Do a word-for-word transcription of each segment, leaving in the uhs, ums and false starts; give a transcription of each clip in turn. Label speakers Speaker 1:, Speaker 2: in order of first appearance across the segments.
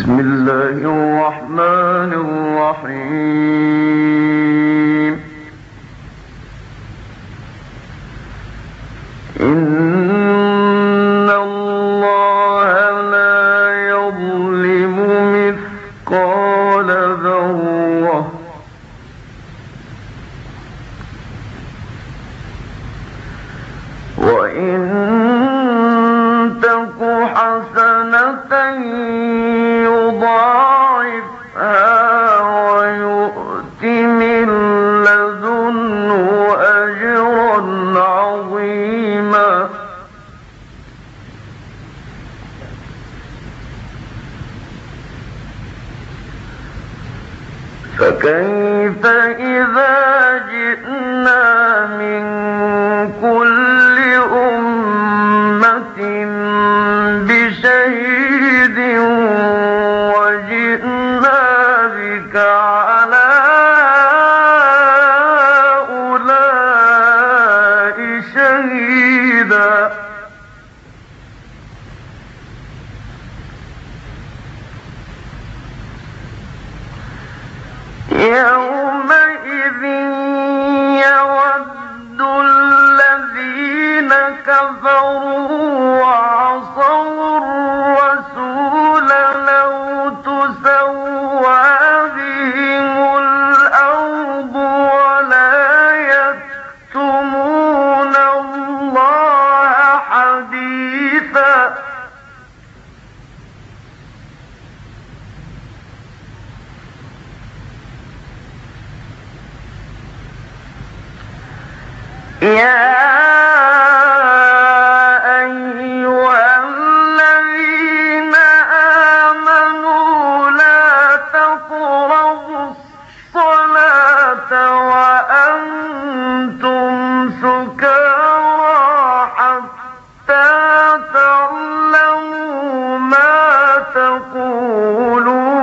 Speaker 1: بسم الله الرحمن الرحيم. إن الله لا يظلم مثقال ذرة وإن تك حسنة يضاعفها ويؤت من لدنه أجرا عظيما. فكيف إذا جئنا من كل أمة بشهيد وجئنا بك على هؤلاء شهيدا. يومئذ يود الذين كفروا وعصوا الرسول لو تسوى بهم الأرض ولا يكتمون الله حديثا. يا أيها الذين آمنوا لا تقربوا الصلاة وأنتم سكارى حتى تعلموا ما تقولون.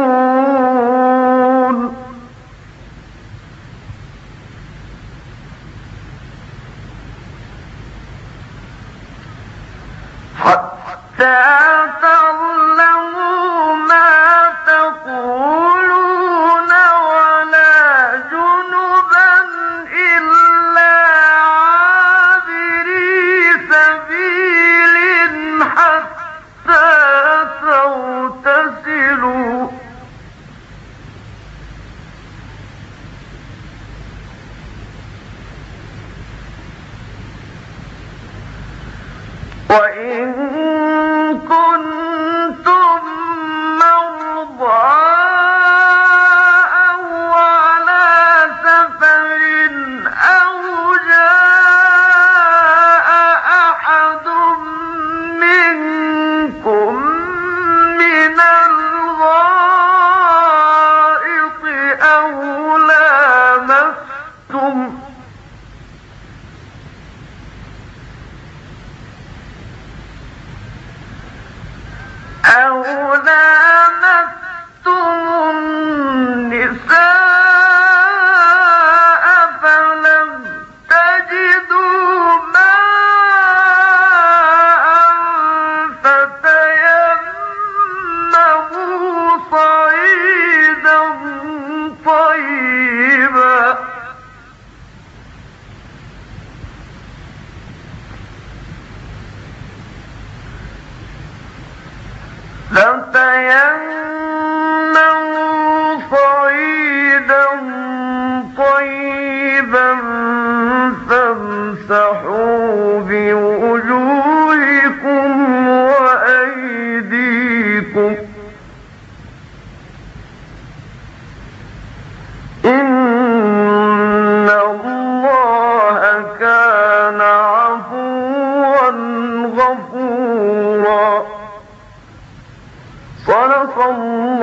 Speaker 1: حتى تعلموا ما تقولون ولا جنبا إلا عابري سبيل حتى تغتسلوا. وإن كنتم مرضى أو على سفر أو جاء أحد منكم من الغائط أو لامستم أو لامستم النساء فلم تجدوا ماء فتيمموا صعيدا طيبا فتيمموا صعيدا طيبا فامسحوا بوجوهكم وأيديكم إن الله كان عفوا غفورا. صدق الله